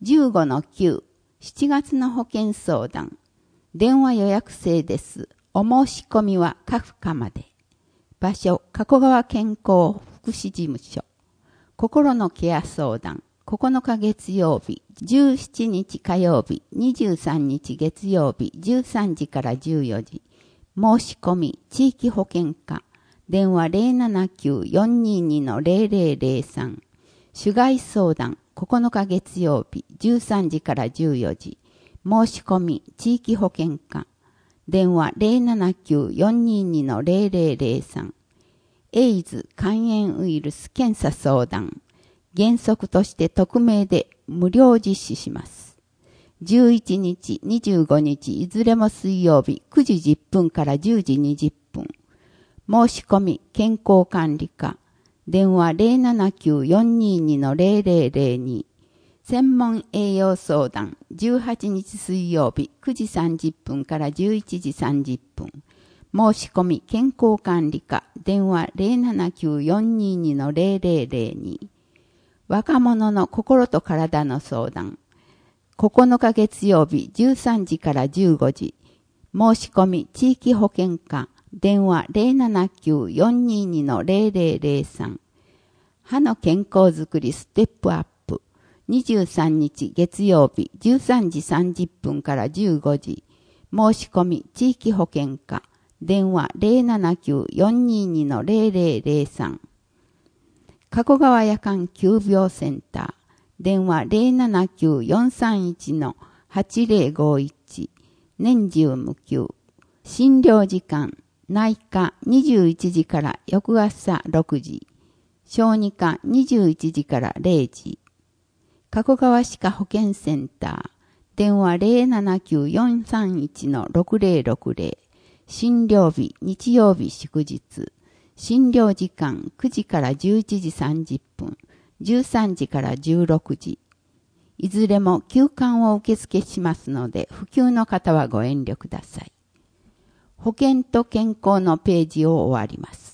15-9、7月の保険相談。電話予約制です。お申し込みはカフカまで。場所、加古川健康福祉事務所。心のケア相談。9日月曜日、17日火曜日、23日月曜日、13時から14時。申し込み、地域保険課。電話 079-422-0003。主害相談、9日月曜日、13時から14時。申し込み、地域保険課。電話 079-422-0003。エイズ肝炎ウイルス検査相談。原則として匿名で無料実施します。11日、25日、いずれも水曜日、9時10分から10時20分。申し込み、健康管理課。電話 079-422-0002。専門栄養相談。18日水曜日、9時30分から11時30分。申し込み、健康管理課。電話 079-422-0002。若者の心と体の相談。9日月曜日13時から15時。申し込み地域保険課。電話 079-422-0003。歯の健康づくりステップアップ。23日月曜日13時30分から15時。申し込み地域保険課。電話 079-422-0003。加古川夜間急病センター。電話 079-431-8051。年中無休。診療時間。内科21時から翌朝6時。小児科21時から0時。加古川歯科保健センター。電話 079-431-6060。診療日日曜日祝日。診療時間9時から11時30分、13時から16時。いずれも休館を受付しますので、不給の方はご遠慮ください。保険と健康のページを終わります。